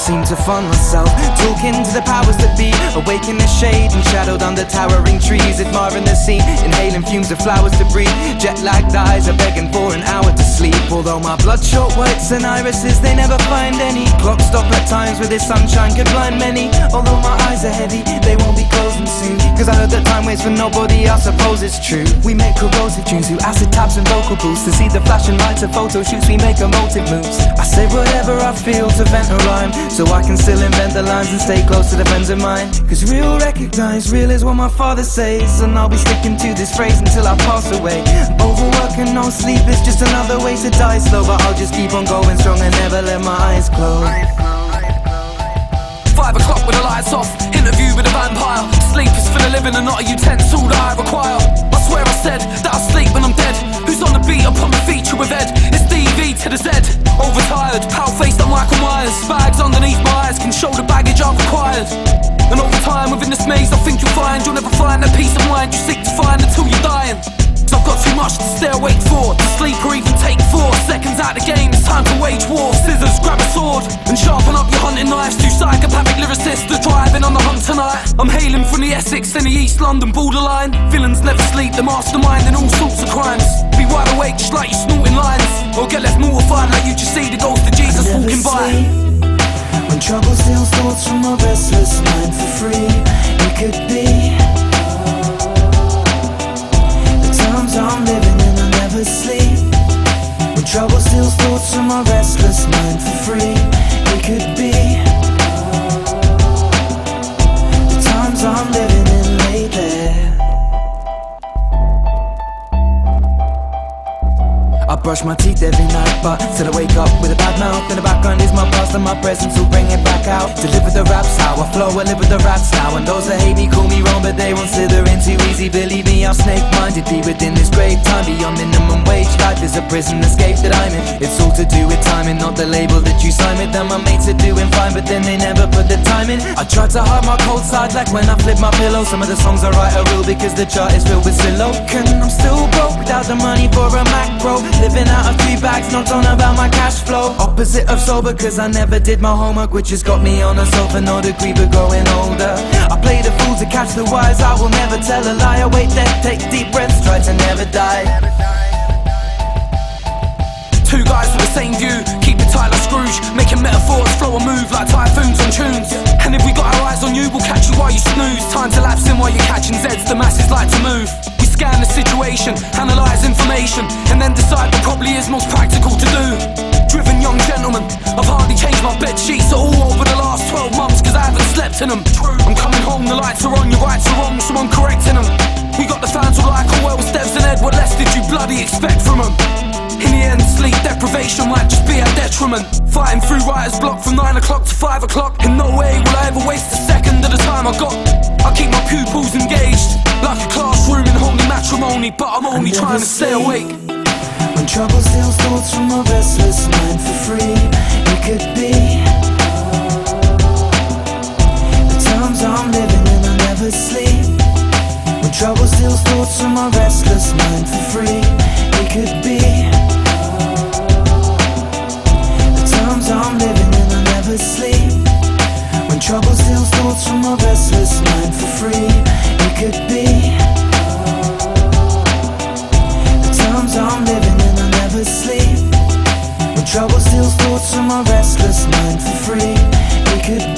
seem to find myself talking to the powers that be, awake in the shade and shadowed under towering trees, admiring the scene, inhaling fumes of flowers to breathe. Jet-lagged eyes are begging for an hour to sleep. Although my bloodshot whites and irises, they never find any. Clock stop at times with its sunshine could blind many. Although my eyes are heavy, they won't be closing soon, cause I heard that time waits for nobody, I suppose it's true. We make corrosive tunes through acid taps and vocal booths. To see the flashing lights of photo shoots, we make emotive moves. I say whatever I feel to vent a rhyme, so I can still invent the lines and stay close to the friends of mine. Cause real recognize, real is what my father says, and I'll be sticking to this phrase until I pass away. Overwork and no sleep is just another way to die slow, but I'll just keep on going strong and never let my eyes close. 5 o'clock with the lights off, interview with a vampire. Sleep is for the living and not a utensil that I require. I swear I said that I'll sleep when I'm dead. Who's on the beat upon the feature with Ed? It's DV to the Z. Overtired, pale-faced like Michael Myers. Bags underneath my eyes can show the baggage I've acquired. And over time within this maze I think you'll find, you'll never find that peace of mind you seek to find until you're dying. So I've got too much to stay awake for, to sleep or even take 4 seconds out the game, it's time to wage war. Scissors, grab a sword and sharpen up your hunting knives. 2 psychopathic lyricists are driving on the hunt tonight. I'm hailing from the Essex and the East London borderline. Villains never sleep, the mastermind in all sorts of crimes. Be wide awake just like you snorting lines, or get left mortified like you just see the ghost of Jesus walking by. When trouble steals thoughts from a restless mind for free, it could be I'm living and I never sleep. When trouble steals thoughts from my restless mind for free, it could be the times I'm living in lately. I brush my teeth every night, but still I wake up with a bad mouth. In the background is my past and my presence will bring it back out. To live with the raps, how I flow, I live with the rats now. And those that hate me call me wrong, but they won't slither in too easy. Believe me, I'm snake-minded, be within this grave time. Beyond minimum wage, life is a prison escape that I'm in. It's all to do with timing, not the label that you sign with. And my mates are doing fine, but then they never put the time in. I try to hide my cold side like when I flip my pillow. Some of the songs I write are real because the chart is filled with silo. And I'm still broke without the money for a macro. Living out of 3 bags, not on about my cash flow. Opposite of sober, cause I never did my homework, which has got me on a sofa, no degree but growing older. I play the fool to catch the wise, I will never tell a lie. I wait there, take deep breaths, try to never die. 2 guys with the same view, keep it tight like Scrooge, making metaphors flow and move like typhoons on tunes. And if we got our eyes on you, we'll catch you while you snooze. Time to lapse in while you're catching Zeds, the masses like to move. We scan the situation, analyse information, and then decide what probably is most practical to do. Driven young gentleman, I've hardly changed my bed sheets at all over the last 12 months, cause I haven't slept in them. I'm coming home, the lights are on, your rights are wrong, so I'm correcting them. We got the fans who like Orwell, Steps and Ed, what less did you bloody expect from them? In the end, sleep deprivation might just be a detriment. Fighting through writer's block from 9 o'clock to 5 o'clock. In no way will I ever waste a second of the time I got. I keep my pupils engaged, like a classroom in holy matrimony, but I'm only trying to stay awake. When trouble steals thoughts from a restless mind for free, it could be the times I'm living and I never sleep. When trouble steals thoughts from a restless mind for free, it could be I'm living and I never sleep. When trouble steals thoughts from a restless mind for free, it could be the times I'm living and I never sleep. When trouble steals thoughts from a restless mind for free, it could be